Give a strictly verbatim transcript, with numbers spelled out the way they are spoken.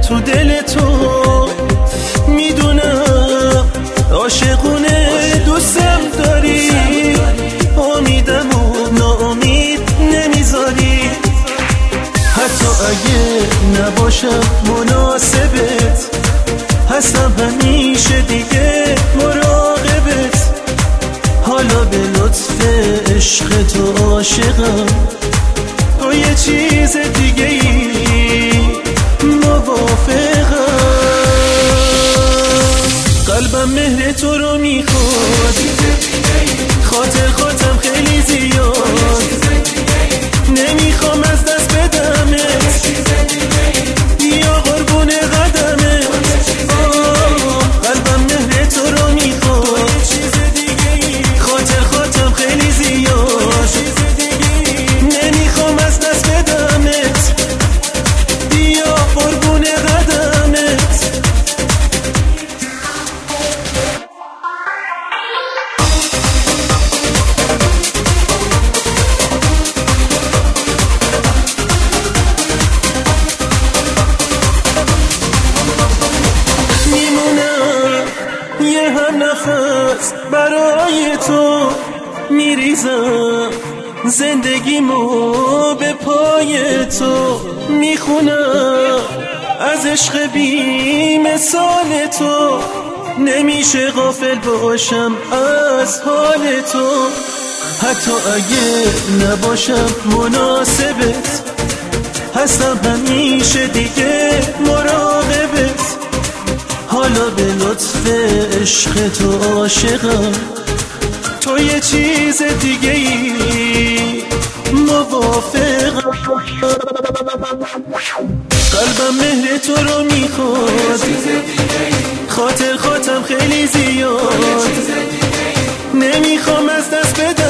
تو دل تو. میدونم عاشقونه دوستم داری، امیدم و ناامید نمیذاری. حتی اگه نباشم مناسبت، هستم همیشه دیگه مراقبت. حالا به لطف عشق تو عاشقم، با یه چیز دیگه ای موافقم. قلبم مهر تو رو میخواد، خاطر خاطرم خیلی زیاد. نمیخوام از دست بدمت، یا قربون قدمت. قلبم مهر تو رو میخواد، خاطر خاطرم خیلی زیاد. نمیخوام از دست بدمت، یا قربون قدمت. یه هم نفس برای تو میریزم، زندگیمو به پای تو میخونم. از عشق بی مثال تو نمیشه غافل باشم از حال تو. حتی اگه نباشم مناسبت، هستم همیشه دیگه مراقبت. حالا به لطف عشق تو عاشقم، تو یه چیز دیگه ای موافقم. قلبم مهر تو رو میخواد، خاطر خاطرم خیلی زیاد. نمیخوام از دست بدم